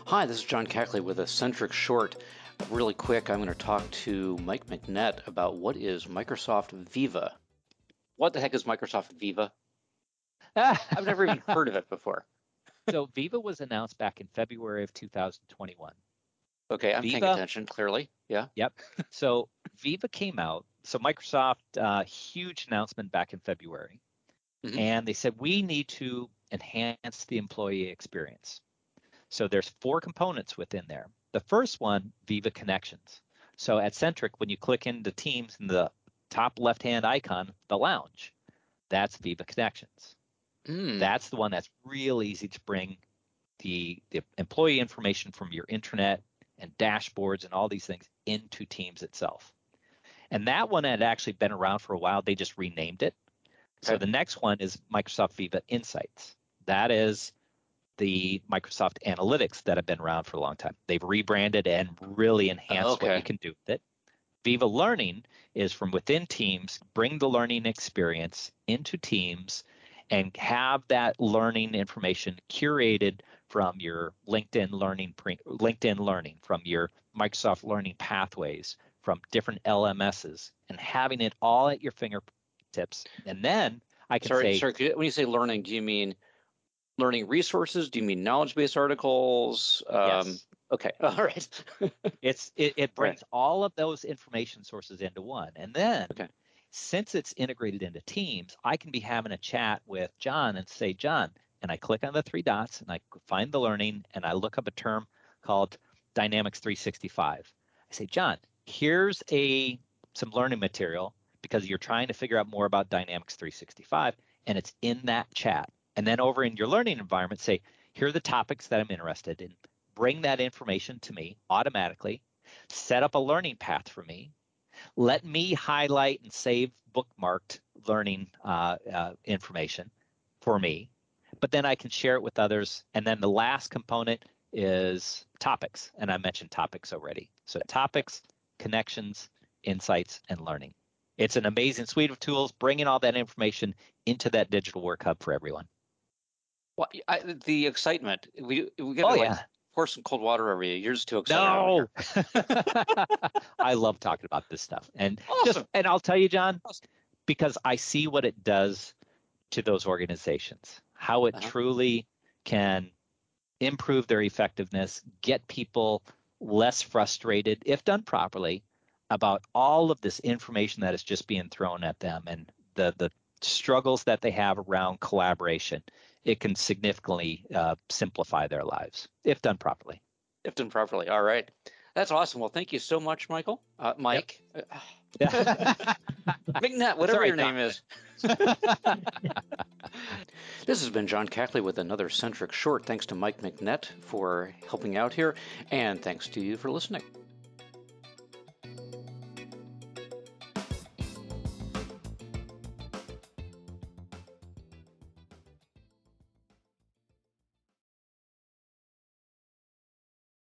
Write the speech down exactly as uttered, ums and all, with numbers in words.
Hi, this is John Cackley with a Centric Short. Really quick, I'm going to talk to Mike McNett about what is Microsoft Viva. What the heck is Microsoft Viva? I've never even heard of it before. So Viva was announced back in February of two thousand twenty-one. Okay, I'm Viva, paying attention, clearly. Yeah. Yep. So Viva came out. So Microsoft, uh, huge announcement back in February. Mm-hmm. And they said, we need to enhance the employee experience. So there's four components within there. The first one, Viva Connections. So at Centric, when you click into Teams in the top left-hand icon, the lounge, that's Viva Connections. Mm. That's the one that's real easy to bring the, the employee information from your intranet and dashboards and all these things into Teams itself. And that one had actually been around for a while. They just renamed it. Okay. So the next one is Microsoft Viva Insights. That is the Microsoft Analytics that have been around for a long time. They've rebranded and really enhanced okay. what you can do with it. Viva Learning is from within Teams, bring the learning experience into Teams and have that learning information curated from your LinkedIn Learning, LinkedIn Learning, from your Microsoft Learning Pathways, from different L M Ss, and having it all at your fingertips. And then I can sorry, say... Sorry, when you say learning, do you mean learning resources? Do you mean knowledge-based articles? Um, yes. Okay. All right. it's it, it brings right. all of those information sources into one. And then okay. since it's integrated into Teams, I can be having a chat with John and say, John, and I click on the three dots and I find the learning and I look up a term called Dynamics three sixty-five. I say, John, here's a some learning material because you're trying to figure out more about Dynamics three sixty-five, and it's in that chat. And then over in your learning environment, say, here are the topics that I'm interested in. Bring that information to me automatically. Set up a learning path for me. Let me highlight and save bookmarked learning uh, uh, information for me. But then I can share it with others. And then the last component is topics. And I mentioned topics already. So topics, connections, insights, and learning. It's an amazing suite of tools, bringing all that information into that digital work hub for everyone. Well, I, the excitement, we we get oh, to like yeah. pour some cold water over you. You're just too excited. No, I love talking about this stuff, and awesome. just and I'll tell you, John, awesome. because I see what it does to those organizations, how it uh-huh. truly can improve their effectiveness, get people less frustrated, if done properly, about all of this information that is just being thrown at them and the the struggles that they have around collaboration. It can significantly uh, simplify their lives if done properly. If done properly. All right. That's awesome. Well, thank you so much, Michael. Uh, Mike. Yep. McNett, whatever Sorry, your name John. is. This has been John Cackley with another Centric Short. Thanks to Mike McNett for helping out here, and thanks to you for listening.